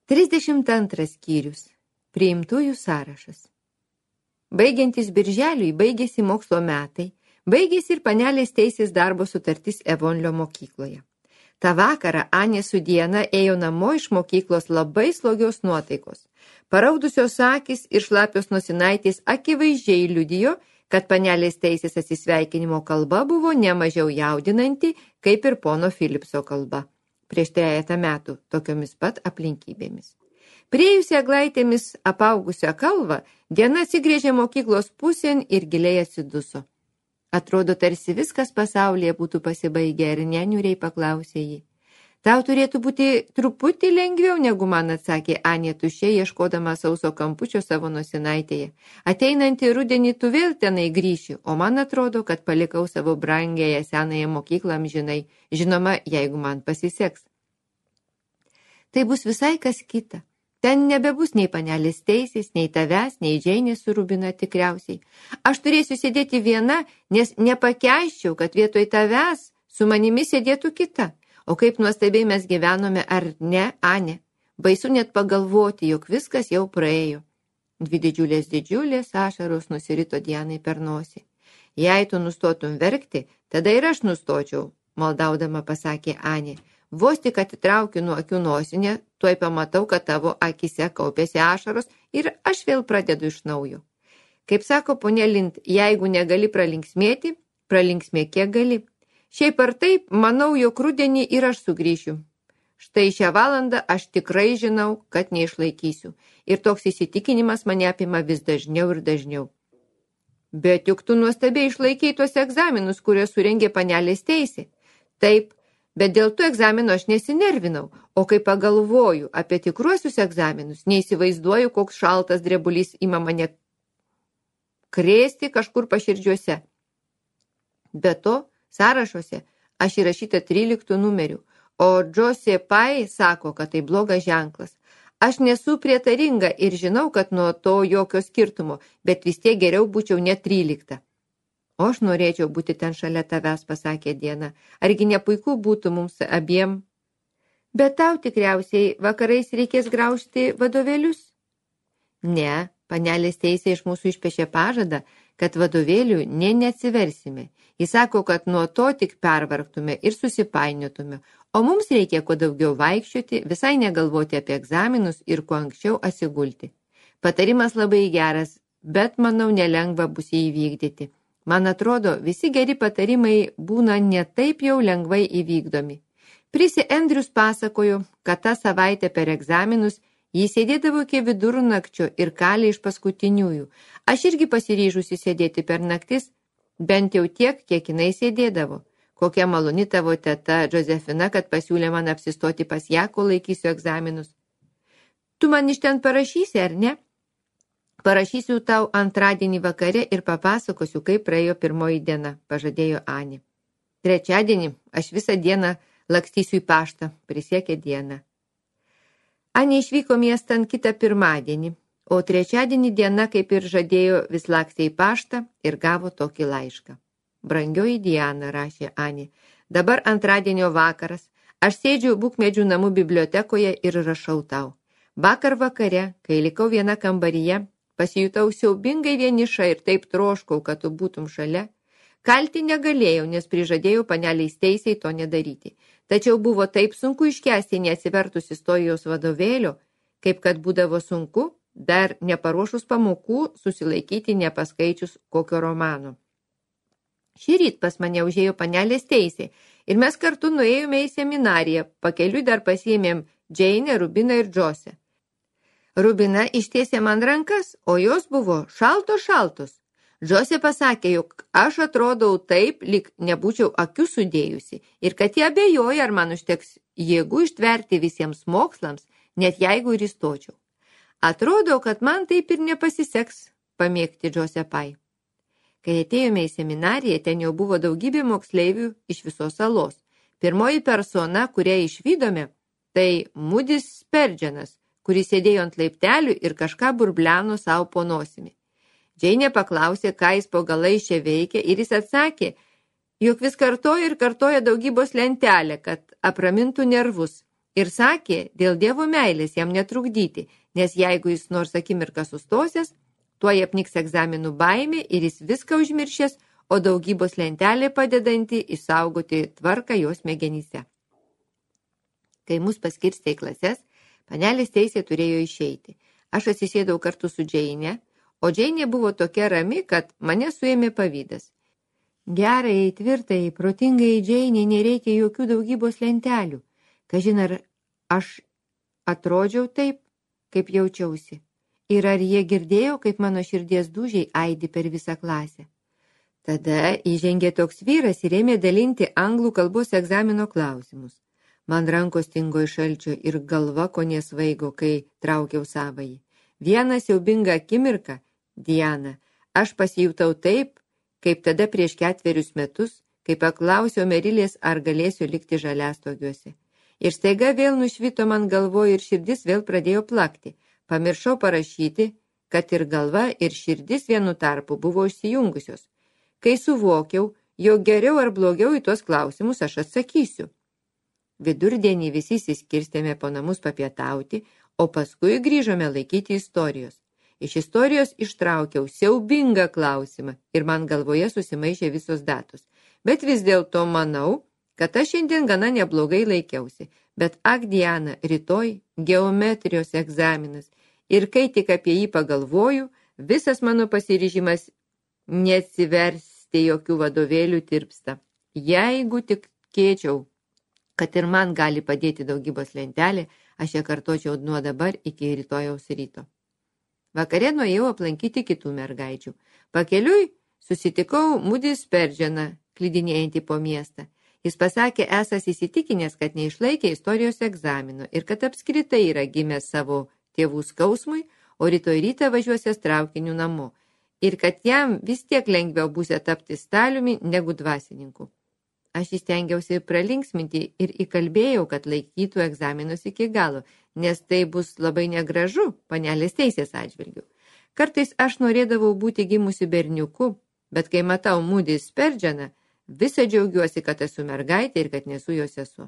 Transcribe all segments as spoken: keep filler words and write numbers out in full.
trisdešimt antras skyrius. Priimtųjų sąrašas. Baigiantis birželiui baigėsi mokslo metai, baigėsi ir panelės teisės darbo sutartis Evonlio mokykloje. Ta vakarą Anė su Diana ėjo namo iš mokyklos labai slogios nuotaikos. Paraudusios akys ir šlapios nosinaitės akivaizdžiai liudijo, kad panelės teisės atsisveikinimo kalba buvo nemažiau jaudinanti, kaip ir pono Philipso kalba. Prieš trejatą metų tokiomis pat aplinkybėmis. Priėjusi eglaitėmis apaugusią kalvą, Diana atsigrėžė mokyklos pusėn ir giliai atsiduso. Atrodo, tarsi viskas pasaulyje būtų pasibaigę ir neniuriai paklausė jį. Tau turėtų būti truputį lengviau, negu man, atsakė Anė tuščiai, ieškodama sauso kampučio savo nosinaitėje. Ateinantį rudenį tu vėl tenai grįši, o man atrodo, kad palikau savo brangiąją senąją mokyklą amžinai, žinoma, jeigu man pasiseks. Tai bus visai kas kita. Ten nebebus nei panelės teisės, nei tavęs, nei Džeinės su Rubina tikriausiai. Aš turėsiu sėdėti viena, nes nepakeiščiau, kad vietoj tavęs su manimi sėdėtų kita. O kaip nuostabiai mes gyvenome, ar ne, Anė? Baisu net pagalvoti, jog viskas jau praėjo. Dvi didžiulės didžiulės ašaros nusirito Dianai per nosį. Jei tu nustotum verkti, tada ir aš nustočiau, maldaudama pasakė Anė. Vos tik atitraukiu nuo akių nosinę, tuoj pamatau, kad tavo akise kaupėsi ašaros ir aš vėl pradedu iš naujo. Kaip sako ponė Lind, jeigu negali pralinksmėti, pralinksmėk kiek gali. Šiaip ar taip, manau, jog rudenį ir aš sugrįšiu. Štai šią valandą aš tikrai žinau, kad neišlaikysiu. Ir toks įsitikinimas mane apima vis dažniau ir dažniau. Bet juk tu nuostabiai išlaikei tuos egzaminus, kuriuos surengė panelės teisė. Taip, bet dėl tų egzaminų aš nesinervinau. O kai pagalvoju apie tikruosius egzaminus, neįsivaizduoju, koks šaltas drebulys ima mane krėsti kažkur paširdžiuose. Be to, sąrašuose aš įrašyta tryliktų numerių, o Džosė Pai sako, kad tai blogas ženklas. Aš nesu prietaringa ir žinau, kad nuo to jokio skirtumo, bet vis tiek geriau būčiau net trylikta. O aš norėčiau būti ten šalia tavęs, pasakė Diana. Argi ne puiku būtų mums abiem? Bet tau tikriausiai vakarais reikės graužti vadovėlius? Ne, panelės teisė iš mūsų išpešė pažadą, kad vadovėlių nė neatsiversime. Jis sako, kad nuo to tik pervargtume ir susipainiotume, o mums reikia kuo daugiau vaikščioti, visai negalvoti apie egzaminus ir kuo anksčiau atsigulti. Patarimas labai geras, bet manau nelengva bus jį įvykdyti. Man atrodo, visi geri patarimai būna ne taip jau lengvai įvykdomi. Prisi Andrius pasakojo, kad tą savaitę per egzaminus jis sėdėdavo iki vidurnakčio ir kalė iš paskutiniųjų. Aš irgi pasiryžusi sėdėti per naktis, bent jau tiek, kiek jinai sėdėdavo. Kokia maloni tavo teta Džozefina, kad pasiūlė man apsistoti pas ją, kol laikysiu egzaminus. Tu man iš ten parašysi, ar ne? Parašysiu tau antradienį vakare ir papasakosiu, kaip praėjo pirmoji diena, pažadėjo Anė. Trečiadienį aš visą dieną lakstysiu į paštą, prisiekė Diana. Anė išvyko miestan kitą pirmadienį, o trečiadienį diena, kaip ir žadėjo, vis lakstė į paštą ir gavo tokį laišką. Brangioji Diana, rašė Anė, dabar antradienio vakaras, aš sėdžiu Bukmedžių namų bibliotekoje ir rašau tau. Vakar vakare, kai likau viena kambaryje, pasijutau siaubingai vieniša ir taip troškau, kad tu būtum šalia. Kalti negalėjau, nes prižadėjau paneliais teisei to nedaryti. Tačiau buvo taip sunku iškęsti neatsivertus istorijos vadovėlio, kaip kad būdavo sunku, dar neparuošus pamokų, susilaikyti nepaskaičius kokio romano. Šįryt pas mane užėjo panelės teisė ir mes kartu nuėjome į seminariją, pakeliui dar pasiėmėm Džeinę, Rubiną ir Džosę. Rubina ištiesė man rankas, o jos buvo šaltos šaltos. Džosė pasakė, jog aš atrodau taip, lyg nebūčiau akių sudėjusi ir kad jie abejoja, ar man užteks jėgų ištverti visiems mokslams, net jeigu ir įstočiau. Atrodo, kad man taip ir nepasiseks, pamėgti Džosė Pai. Kai atėjome į seminariją, ten jau buvo daugybė moksleivių iš visos salos. Pirmoji persona, kurią išvydome, tai Mudis Sperdžianas, kuris sėdėjo ant laiptelių ir kažką burbleno savo po nosimi. Džeinė paklausė, ką jis po galais čia veikia, ir jis atsakė, jog vis kartoja ir kartoja daugybos lentelę, kad apramintų nervus. Ir sakė, dėl Dievo meilės jam netrukdyti, nes jeigu jis nors akimirką sustosės, tuoj apniks egzaminų baimė ir jis viską užmiršęs, o daugybos lentelė padedanti išsaugoti tvarką jos smegenyse. Kai mus paskirstė į klases, panelės Teisė turėjo išeiti. Aš atsisėdau kartu su Džeinė, o Džeinė buvo tokia rami, kad mane suėmė pavydas. Gerai, tvirtai, protingai Džeinė nereikia jokių daugybos lentelių. Kažin ar aš atrodžiau taip, kaip jaučiausi. Ir ar jie girdėjo, kaip mano širdies dūžiai aidi per visą klasę. Tada įžengė toks vyras ir ėmė dalinti anglų kalbos egzamino klausimus. Man rankos tingo iš šalčio ir galva kone svaigo, kai traukiau savąjį. Vieną siaubingą akimirką, Diana, aš pasijutau taip, kaip tada prieš ketverius metus, kai paklausiau Merilės, ar galėsiu likti žaliastogiuose. Ir staiga vėl nušvito man galvoje ir širdis vėl pradėjo plakti. Pamiršau parašyti, kad ir galva, ir širdis vienu tarpu buvo išsijungusios. Kai suvokiau, jog geriau ar blogiau į tuos klausimus aš atsakysiu. Vidurdienį visi išsiskirstėme po namus papietauti, o paskui grįžome laikyti istorijos. Iš istorijos ištraukiau siaubingą klausimą ir man galvoje susimaišė visos datos. Bet vis dėlto manau, kad aš šiandien gana neblogai laikiausi. Bet ak, Diana, rytoj geometrijos egzaminas. Ir kai tik apie jį pagalvoju, visas mano pasiryžimas neatsiversti jokių vadovėlių tirpsta. Jeigu tik tikėčiau, kad ir man gali padėti daugybos lentelė, aš ją kartočiau nuo dabar iki rytojaus ryto. Vakare nuėjau aplankyti kitų mergaičių. Pakeliui susitikau Moody Spurgeoną, klydinėjantį po miestą. Jis pasakė, esas įsitikinęs, kad neišlaikė istorijos egzamino ir kad apskritai yra gimęs savo tėvų skausmui, o rytoj rytą važiuosias traukiniu namo. Ir kad jam vis tiek lengviau būsia tapti staliumi negu dvasininku. Aš įstengiausi pralinksminti ir įkalbėjau, kad laikytų egzaminus iki galo, nes tai bus labai negražu panelės Teisės atžvilgiu. Kartais aš norėdavau būti gimusi berniuku, bet kai matau Moody Spurgeoną, visą džiaugiuosi, kad esu mergaitė ir kad nesu jo sesuo.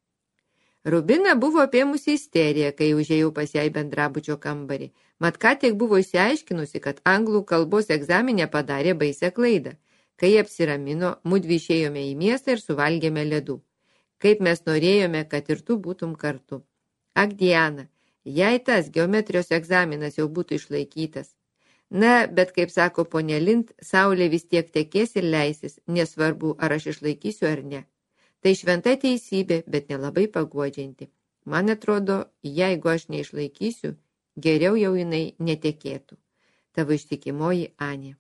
Rubina buvo apėmusi isteriją, kai užėjau pas ją į bendrabučio kambarį. Mat ką tik buvo išsiaiškinusi, kad anglų kalbos egzaminę padarė baisią klaidą. Kai apsiramino, mudvi išėjome į miestą ir suvalgėme ledų. Kaip mes norėjome, kad ir tu būtum kartu. Ak, Diana, jei tas geometrijos egzaminas jau būtų išlaikytas. Na, bet kaip sako ponė Lind, saulė vis tiek tekės ir leisis, nesvarbu, ar aš išlaikysiu ar ne. Tai šventa teisybė, bet nelabai paguodžianti. Man atrodo, jeigu aš neišlaikysiu, geriau jau jinai netekėtų. Tavo ištikimoji Anė.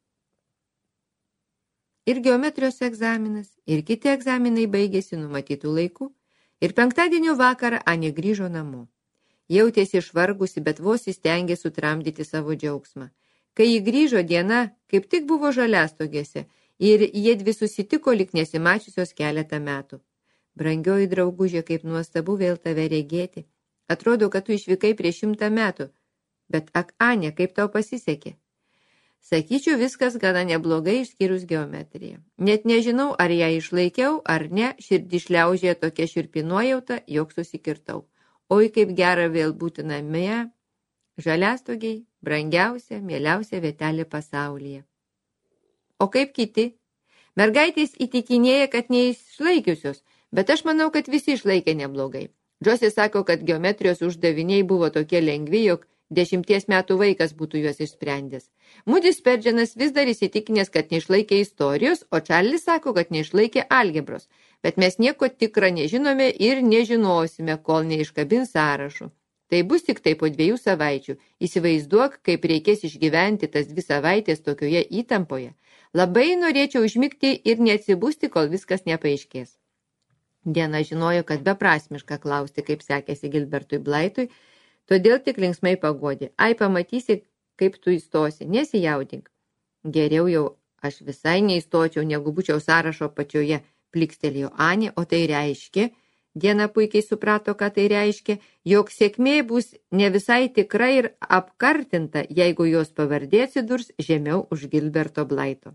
Ir geometrijos egzaminas, ir kiti egzaminai baigėsi numatytų laikų, ir penktadienio vakarą Anė grįžo namo. Jautėsi išvargusi, bet vos įstengė sutramdyti savo džiaugsmą. Kai ji grįžo, diena kaip tik buvo žaliastogėse ir jie dvi susitiko lyg nesimačiusios keletą metų. Brangioji draugužė, kaip nuostabu vėl tave regėti. Atrodo, kad tu išvykai prieš šimtą metų. Bet ak, Anė, kaip tau pasisekė? Sakyčiau, viskas gana neblogai išskyrus geometriją. Net nežinau, ar ją išlaikiau, ar ne, širdį šliaužė tokia šiurpi nuojauta, jog susikirtau. Oi, kaip gera vėl būti namie, žaliastogiai, brangiausia, mieliausia vietelė pasaulyje. O kaip kiti? Mergaitės įtikinėja, kad neišlaikiusios, bet aš manau, kad visi išlaikė neblogai. Džosi sako, kad geometrijos uždaviniai buvo tokie lengvi, jog dešimties metų vaikas būtų juos išsprendęs. Moody Spurgeonas vis dar įsitikinęs, kad neišlaikė istorijos, o Čarlis sako, kad neišlaikė algebros. Bet mes nieko tikra nežinome ir nežinosime, kol neiškabins sąrašų. Tai bus tik tai po dviejų savaičių. Įsivaizduok, kaip reikės išgyventi tas dvi savaitės tokioje įtampoje. Labai norėčiau užmigti ir neatsibusti, kol viskas nepaaiškės. Diena žinojo, kad beprasmiška klausti, kaip sekėsi Gilbertui Blaitui, todėl tik linksmai pagodė. Ai, pamatysi, kaip tu įstosi, nesijaudink. Geriau jau aš visai neįstočiau, negu būčiau sąrašo pačioje, plikstelėjo Anė, o tai reiškia, Diena puikiai suprato, ką tai reiškia, jog sėkmė bus ne visai tikra ir apkartinta, jeigu jos pavardė atsidurs žemiau už Gilberto Blaito.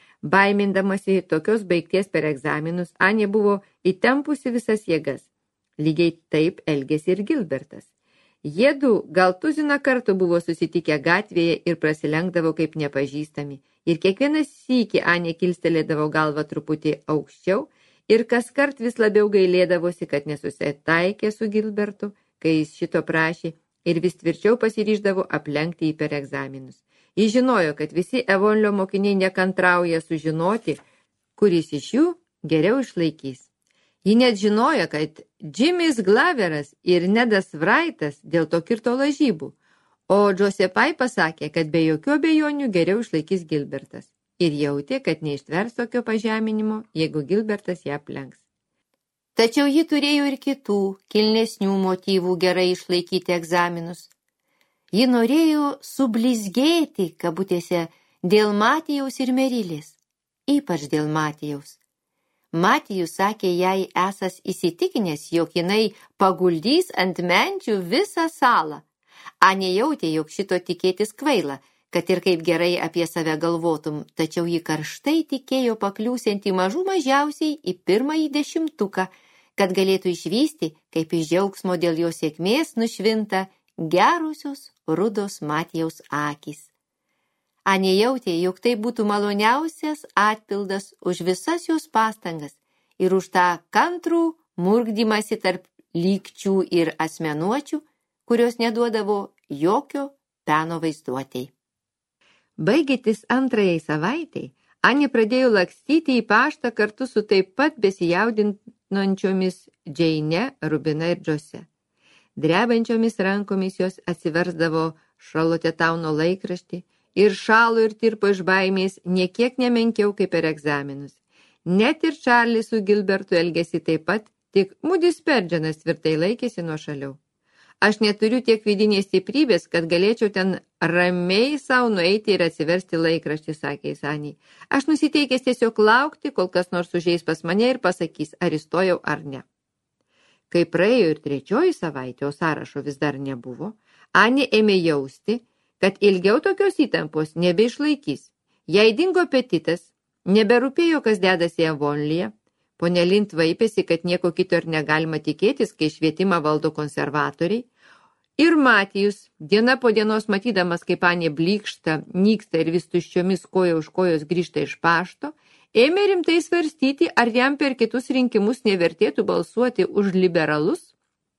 Baimindamasi tokios baigties per egzaminus, Anė buvo įtempusi visas jėgas. Lygiai taip elgėsi ir Gilbertas. Jiedu gal tuziną kartų buvo susitikę gatvėje ir prasilenkdavo kaip nepažįstami. Ir kiekvienas sykį Anė kilstelėdavo galvą truputį aukščiau ir kaskart vis labiau gailėdavosi, kad nesusitaikė su Gilbertu, kai jis šito prašė, ir vis tvirčiau pasiryždavo aplenkti jį per egzaminus. Jis žinojo, kad visi Evonlio mokiniai nekantrauja sužinoti, kuris iš jų geriau išlaikys. Ji net žinojo, kad Jimis Glaveras ir Nedas Wrightas dėl to kirto lažybų, o Josepai pasakė, kad be jokių abejonių geriau išlaikys Gilbertas. Ir jautė, kad neištvers tokio pažeminimo, jeigu Gilbertas ją aplenks. Tačiau ji turėjo ir kitų, kilnesnių motyvų gerai išlaikyti egzaminus. Ji norėjo sublizgėti, kabutėse, dėl Matijaus ir Merilės, ypač dėl Matijaus. Matijus sakė jai esas įsitikinęs, jog jinai paguldys ant menčių visą salą. Anė jautė, jog šito tikėtis kvaila, kad ir kaip gerai apie save galvotum, tačiau ji karštai tikėjo pakliūsianti mažų mažiausiai į pirmąjį dešimtuką, kad galėtų išvysti, kaip iš džiaugsmo dėl jo sėkmės nušvinta gerusios rudos Matijaus akys. Anė jautė, jog tai būtų maloniausias atpildas už visas jos pastangas ir už tą kantrų murgdymasi tarp lygčių ir asmenuočių, kurios neduodavo jokio peno vaizduotei. Baigėtis antrajai savaitei, Anė pradėjo lakstyti į paštą kartu su taip pat besijaudinančiomis Džeine, Rubina ir Džose. Drebančiomis rankomis jos atsiversdavo Šarlotėtauno laikraštį ir šalo ir tirpo iš baimės niekiek nemenkiau kaip per egzaminus. Net ir Čarlis su Gilbertu elgėsi taip pat, tik Moody Spurgeonas tvirtai laikėsi nuo šaliau. Aš neturiu tiek vidinės stiprybės, kad galėčiau ten ramiai savo nueiti ir atsiversti laikraštį, sakė Anei. Aš nusiteikęs tiesiog laukti, kol kas nors užeis pas mane ir pasakys, ar įstojau ar ne. Kai praėjo ir trečioji savaitė, o sąrašo vis dar nebuvo, Anė ėmė jausti, kad ilgiau tokios įtampos nebeišlaikys. Jai dingo apetitas, neberūpėjo, kas dedasi Evonlyje. Ponia Lind vaipėsi, kad nieko kito ir negalima tikėtis, kai švietimą valdo konservatoriai. Ir Matijus, diena po dienos matydamas, kaip Anė blykšta, nyksta ir vis tuščiomis koja už kojos grįžta iš pašto, ėmė rimtai svarstyti, ar jam per kitus rinkimus nevertėtų balsuoti už liberalus.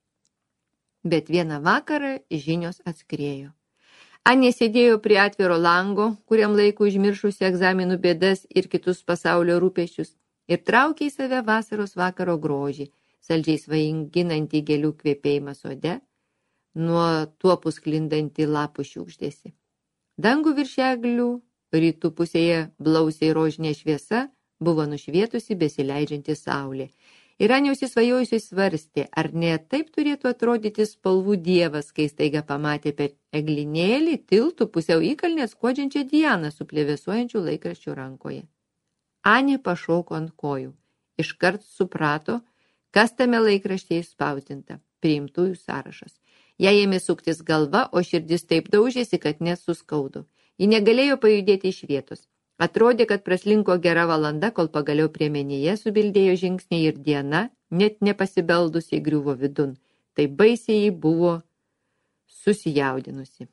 Bet vieną vakarą žinios atskriejo. Anė sėdėjo prie atviro lango, kuriam laiku užmiršusi egzaminų bėdas ir kitus pasaulio rūpesčius, ir traukė į save vasaros vakaro grožį, saldžiai svainginantį gėlių kvepėjimą sode, nuo tuopų sklindantį lapų šiugždėsi. Dangų virš eglių, rytų pusėje blausiai rožinė šviesa, buvo nušvietusi besileidžianti saulė. Ir Anė užsisvajojusi svarstė, ar ne taip turėtų atrodyti spalvų dievas, kai staiga pamatė per eglinėlį tiltų pusiau įkalnės skuodžiančią Dianą su plevėsuojančiu laikraščiu rankoje. Anė pašoko ant kojų. Iškart suprato, kas tame laikraštyje išspausdinta, priimtųjų sąrašas. Jai ėmė suktis galva, o širdis taip daužėsi, kad net suskaudo. Ji negalėjo pajudėti iš vietos. Atrodė, kad praslinko gera valanda, kol pagaliau priemenyje subildėjo žingsniai ir Diana, net nepasibeldusi, griuvo vidun. Tai baisiai buvo susijaudinusi.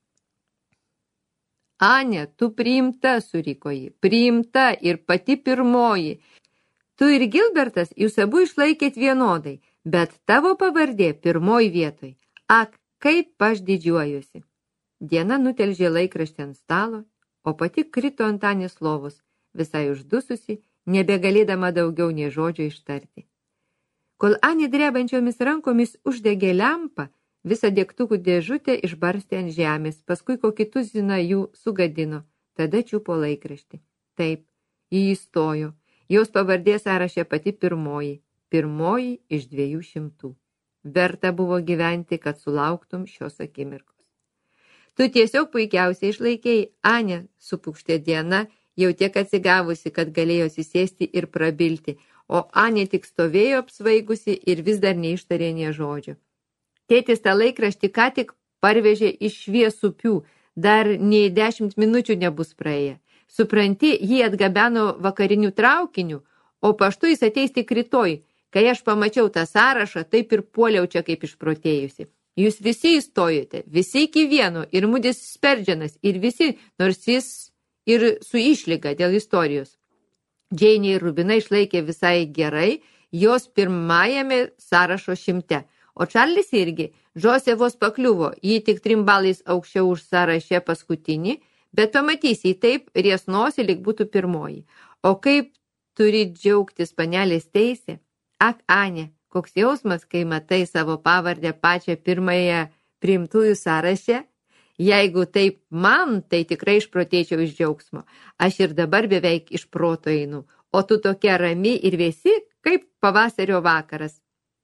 Anė, tu priimta, suriko ji, priimta ir pati pirmoji. Tu ir Gilbertas, jūs abu išlaikėt vienodai, bet tavo pavardė pirmoji vietoj. Ak, kaip aš didžiuojuosi. Diana nutelžė laikraštį ant stalo, o pati krito ant Anės lovos, visai uždususi, nebegalėdama daugiau nei žodžio ištarti. Kol Anė drebančiomis rankomis uždegė lempą, visą degtukų dėžutę išbarstė ant žemės, paskui kokį tuziną jų sugadino, tada čiupo laikraštį. Taip, jį įstojo, jos pavardė sąraše pati pirmoji, pirmoji iš dviejų šimtų. Verta buvo gyventi, kad sulauktum šios akimirkos. Tu tiesiog puikiausiai išlaikėjai, Anė, supukštė Diana, jau tiek atsigavusi, kad galėjo susėsti ir prabilti, o Anė tik stovėjo apsvaigusi ir vis dar neištarė nė žodžio. Tėtis tą laikraštį ką tik parvežė iš Šviesupių, dar nei dešimt minučių nebus praėję. Supranti, jį atgabeno vakarinių traukinių, o paštu jis ateis tik rytoj. Kai aš pamačiau tą sąrašą, taip ir puoliau čia kaip išprotėjusi. Jūs visi įstojote, visi iki vieno, ir Mudis Sperdžianas, ir visi, nors jis ir su išlyga dėl istorijos. Džeinė ir Rubina išlaikė visai gerai, jos pirmajame sąrašo šimte. O Čarlis irgi, Džosė vos pakliuvo, jį tik trim balais aukščiau už sąrašę paskutinį, bet pamatysi, taip riesnosi, lyg būtų pirmoji. O kaip turi džiaugtis panelės teisė? Ak, Anė, koks jausmas, kai matai savo pavardę pačią pirmąją priimtųjų sąrašę? Jeigu taip man, tai tikrai išprotėčiau iš džiaugsmo. Aš ir dabar beveik iš proto einu, o tu tokia rami ir vėsi, kaip pavasario vakaras.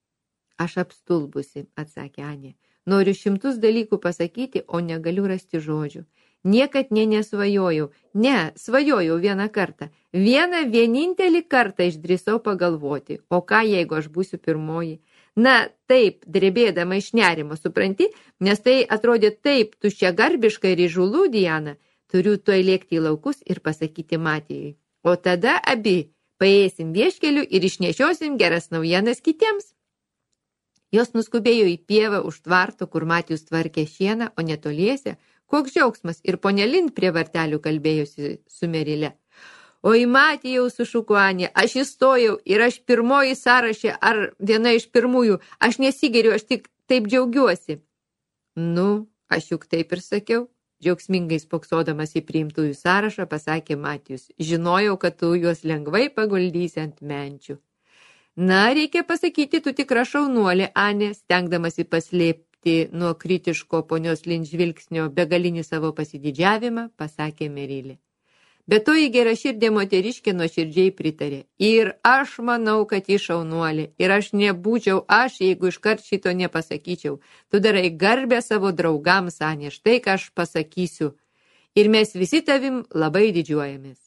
Aš apstulbusi, atsakė Anė. Noriu šimtus dalykų pasakyti, o negaliu rasti žodžių. Niekad nė nesvajojau. Ne, svajojau vieną kartą. Vieną vienintelį kartą išdrįsau pagalvoti. O ką, jeigu aš būsiu pirmoji? Na, taip, drebėdama iš nerimo, supranti, nes tai atrodė taip tuščiagarbiškai ir įžūlu, Diana. Turiu tuoj lėkti į laukus ir pasakyti Matijai. O tada abi paėsim vieškeliu ir išnešiosim geras naujienas kitiems. Jos nuskubėjo į pievą už tvarto, kur Matijus tvarkė šieną, o netoliese, koks džiaugsmas, ir ponė Lind prie vartelių kalbėjusi su Merile. Oi, Matijau, sušuko Anė, aš įstojau ir aš pirmoji sąrašė, ar viena iš pirmųjų, aš nesigeriu, aš tik taip džiaugiuosi. Nu, aš juk taip ir sakiau, džiaugsmingai spoksodamas į priimtųjų sąrašą, pasakė Matijus. Žinojau, kad tu juos lengvai paguldysi ant menčių. Na, reikia pasakyti, tu tikra šaunuolė, Anė, stengdamasi paslėpti nuo kritiško ponios Lind žvilgsnio begalinį savo pasididžiavimą, pasakė Merilė. Bet to į geraširdė moteriškė nuoširdžiai pritarė. Ir aš manau, kad ji šaunuolė. Ir aš nebūčiau aš, jeigu iškart šito nepasakyčiau. Tu darai garbę savo draugams, Anė, štai ką aš pasakysiu. Ir mes visi tavim labai didžiuojamės.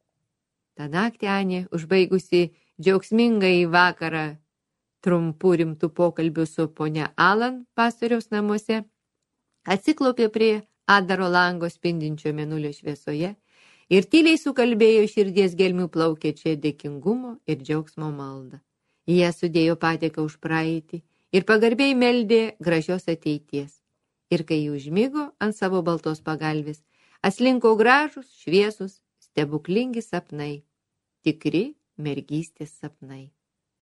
Ta naktį Anė, užbaigusi džiaugsmingai vakarą trumpų rimtų pokalbių su ponia Alan pastoriaus namuose, atsiklaupė prie Adaro lango spindinčio mėnulio šviesoje ir tyliai sukalbėjo širdies gelmių plaukiančią dėkingumo ir džiaugsmo maldą. Jie sudėjo padėką už praeitį ir pagarbiai meldė gražios ateities. Ir kai jį užmigo ant savo baltos pagalvės, aslinko gražus, šviesus, stebuklingi sapnai, tikri mergystės sapnai.